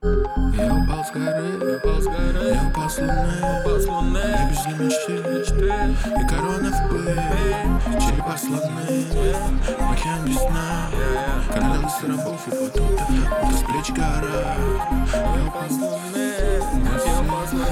Я упал с горы, я упал с луны, я без мечты, и корона в пыль, черепа слоны, океан без дна, кораллы с рабов и потом будто с плеч гора. Я упал с луны, я упал с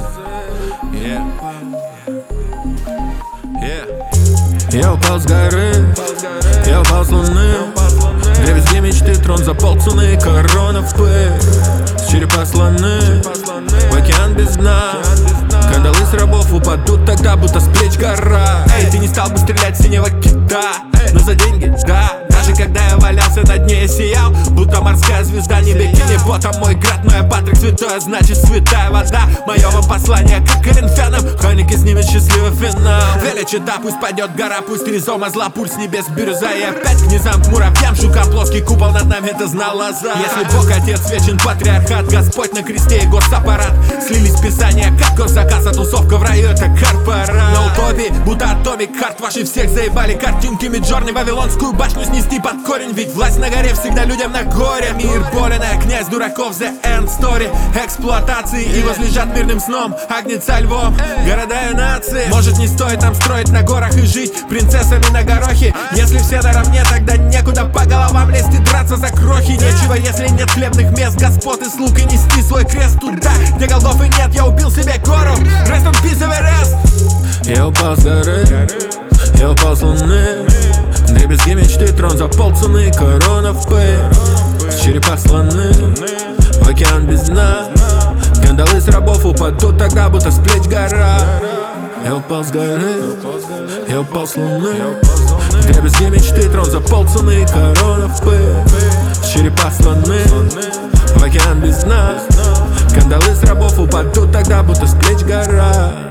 луны, я упал с горы, я упал с луны, где везде мечты, трон за полцены, корона в пыль, черепа слоны, в океан без дна. Кандалы с рабов упадут тогда, будто с плеч гора. Эй, ты не стал бы стрелять в синего кита, но за деньги, да. Даже когда я валялся на дне, я сиял, будто морская звезда. Не бикини, ботом мой град, но я Патрик святой, значит святая вода. Мое вам послание, как коринфянам, хроники снимет счастливый финал. Величие, да, пусть падет гора, пусть ризома зла, пульс небес бирюза. И опять к низам, к муравьям, жука, плоский купол над нами, это знал лоза. Если Бог Отец вечен, патриархат, Господь на кресте и госаппарат слились писания, как госзаказ, а тусовка в раю, это корпорат. На утопии, будто атомик, хард ваши всех заебали картинки Миджорни, Вавилонскую башню снести под корень. Ведь власть на горе всегда людям на горе. Мир болен, а князь дураков, the end story. Эксплуатации и возлежат мирным сном, агнеца львом, города и нации. Может, не стоит нам строить на горах и жить принцессами на горохе. Если все наравне, тогда некуда по головам лезть и драться за крохи. Нечего, если нет хлебных мест, господ и слуг, и нести свой крест туда, где голдов и нет. Я убил себе гору, rest in peace, Эверест. Я упал с горы, я упал с луны, дребезги мечты, трон за полцены, корона в пыль, черепа слоны, в океан без дна. Кандалы с рабов упадут тогда, будто с плеч гора. Я упал с горы, я упал с луны, дребезги мечты, трон за полцены, корона в пыль, черепа слоны, в океан без дна. Кандалы с рабов упадут тогда, будто с плеч гора.